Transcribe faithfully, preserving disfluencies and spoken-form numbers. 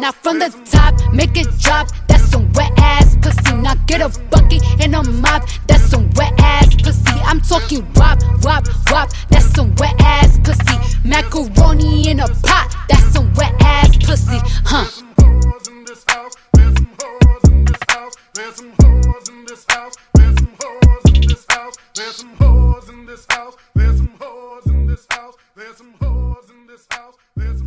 Now from the top, make it drop. That's some wet ass pussy. Now get a bucket and a mop. That's some wet ass pussy. I'm talking wop, wop, wop. That's some wet ass pussy. Macaroni in a pot. That's some wet ass pussy. Huh? There's some whores in this house. There's some whores in this house. There's some whores in this house. There's some whores in this house. There's some whores in this house. There's